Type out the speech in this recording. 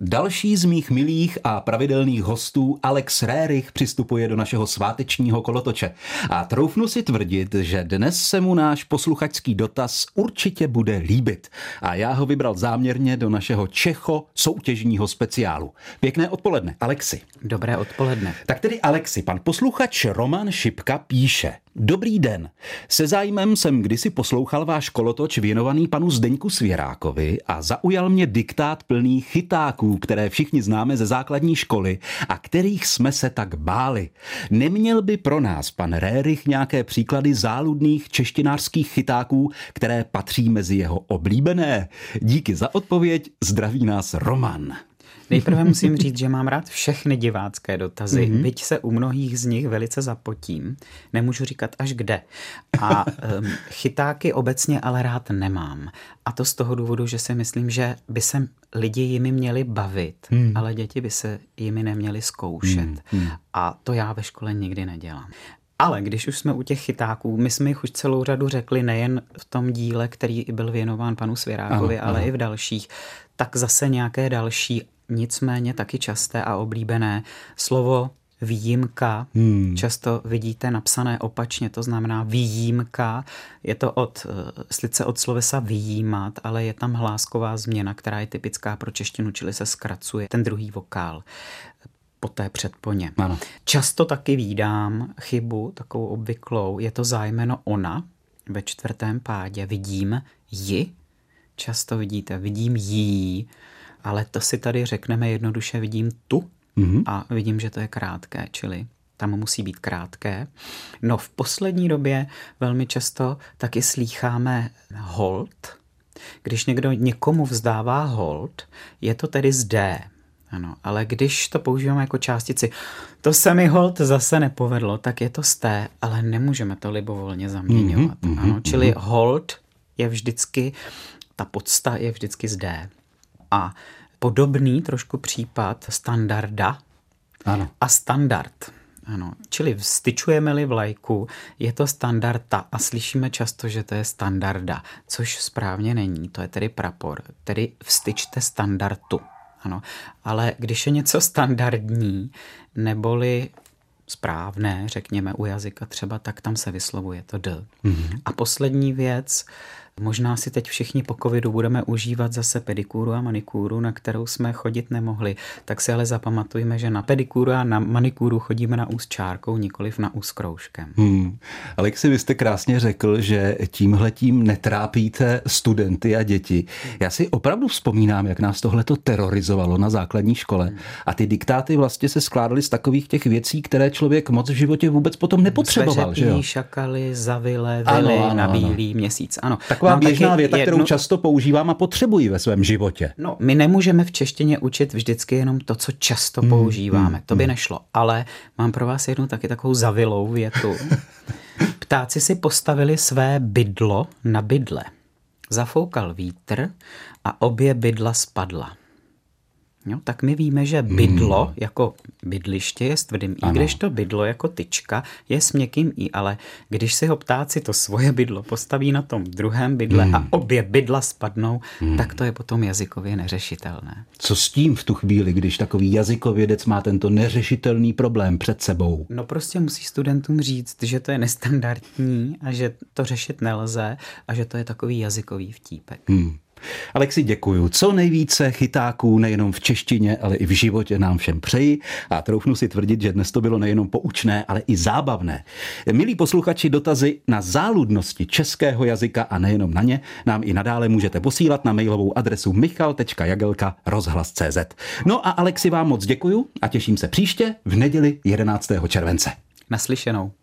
Další z mých milých a pravidelných hostů, Alex Rerich, přistupuje do našeho svátečního kolotoče. A troufnu si tvrdit, že dnes se mu náš posluchačský dotaz určitě bude líbit. A já ho vybral záměrně do našeho Čecho soutěžního speciálu. Pěkné odpoledne, Alexi. Dobré odpoledne. Tak tedy, Alexi, pan posluchač Roman Šipka píše: Dobrý den. Se zájmem jsem kdysi poslouchal váš kolotoč věnovaný panu Zdeňku Svěrákovi a zaujal mě diktát plný chytáků, které všichni známe ze základní školy a kterých jsme se tak báli. Neměl by pro nás pan Rerich nějaké příklady záludných češtinářských chytáků, které patří mezi jeho oblíbené? Díky za odpověď, zdraví nás Roman. Nejprve musím říct, že mám rád všechny divácké dotazy, byť se u mnohých z nich velice zapotím. Nemůžu říkat až kde. A chytáky obecně ale rád nemám. A to z toho důvodu, že si myslím, že by se lidi jimi měli bavit, ale děti by se jimi neměly zkoušet. A to já ve škole nikdy nedělám. Ale když už jsme u těch chytáků, my jsme jich už celou řadu řekli nejen v tom díle, který byl věnován panu Svěrákovi, ale i v dalších, tak zase nějaké další, nicméně taky časté a oblíbené slovo výjimka. Často vidíte napsané opačně, to znamená výjimka. Je to sice od slovesa vyjímat, ale je tam hlásková změna, která je typická pro češtinu, čili se zkracuje ten druhý vokál po té předponě. Ano. Často taky vídám chybu, takovou obvyklou, je to zájmeno ona ve čtvrtém pádě. Vidím ji, často vidíte, vidím jí, ale to si tady řekneme jednoduše, vidím tu a vidím, že to je krátké, čili tam musí být krátké. No v poslední době velmi často taky slýcháme hold. Když někdo někomu vzdává hold, je to tedy z D. Ano, ale když to používáme jako částici, to se mi hold zase nepovedlo, tak je to z té, ale nemůžeme to libovolně zaměňovat. Čili hold je vždycky, ta podsta je vždycky z D. A podobný trošku případ standarda a standard. Ano, čili vstyčujeme-li vlajku, je to standarda a slyšíme často, že to je standarda, což správně není, to je tedy prapor, tedy vstyčte standardu. Ano, ale když je něco standardní, neboli správné, řekněme u jazyka třeba, tak tam se vyslovuje to D. A poslední věc, možná si teď všichni po covidu budeme užívat zase pedikúru a manikúru, na kterou jsme chodit nemohli, tak si ale zapamatujme, že na pedikúru a na manikúru chodíme na ús čárkou, nikoliv na ús kroužkem. Alexi, vy jste krásně řekl, že tímhletím netrápíte studenty a děti. Já si opravdu vzpomínám, jak nás tohleto terorizovalo na základní škole a ty diktáty vlastně se skládaly z takových těch věcí, které člověk moc v životě vůbec potom nepotřeboval. Sveřepí, šakaly, zavile, vily, na bílý měsíc. Ano. Taková běžná věta, kterou často používám a potřebuji ve svém životě. No, my nemůžeme v češtině učit vždycky jenom to, co často používáme. To by nešlo. Ale mám pro vás jednu taky takovou zavilou větu. Ptáci si postavili své bydlo na bydle. Zafoukal vítr a obě bydla spadla. Jo, tak my víme, že bydlo jako bydliště je s tvrdým i, když to bydlo jako tyčka je s měkkým i, ale když si ho ptáci to svoje bydlo postaví na tom druhém bydle a obě bydla spadnou, tak to je potom jazykově neřešitelné. Co s tím v tu chvíli, když takový jazykovědec má tento neřešitelný problém před sebou? No prostě musí studentům říct, že to je nestandardní a že to řešit nelze a že to je takový jazykový vtípek. Alexi, děkuju. Co nejvíce chytáků nejenom v češtině, ale i v životě nám všem přeji a troufnu si tvrdit, že dnes to bylo nejenom poučné, ale i zábavné. Milí posluchači, dotazy na záludnosti českého jazyka a nejenom na ně nám i nadále můžete posílat na mailovou adresu michal.jagelka@rozhlas.cz. No a Alexi, vám moc děkuju a těším se příště v neděli 11. července. Naslyšenou.